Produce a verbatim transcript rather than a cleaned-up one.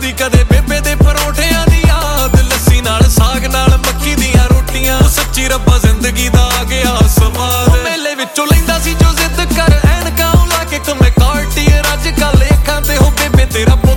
ਆਉਂਦੀ ਕਦੇ ਬੇਬੇ ਦੇ ਪਰੌਂਠਿਆਂ ਦੀ ਯਾਦ, ਲੱਸੀ ਨਾਲ ਸਾਗ ਨਾਲ ਮੱਕੀ ਦੀਆਂ ਰੋਟੀਆਂ। ਸੱਚੀ ਰੱਬਾ ਜ਼ਿੰਦਗੀ ਦਾ ਆ ਗਿਆ ਸਵਾਦ, ਮੇਲੇ ਵਿੱਚੋਂ ਲੈਂਦਾ ਸੀ ਜੋ ਜ਼ਿੱਦ ਕਰ ਐਨਕਾਂ ਲਾ ਕੇ। ਕਮੇ ਕਾਰਟੀਅਰ ਅੱਜ ਕੱਲ ਅੱਖਾਂ ਤੇ ਹੋ ਬੇਬੇ ਤੇਰਾ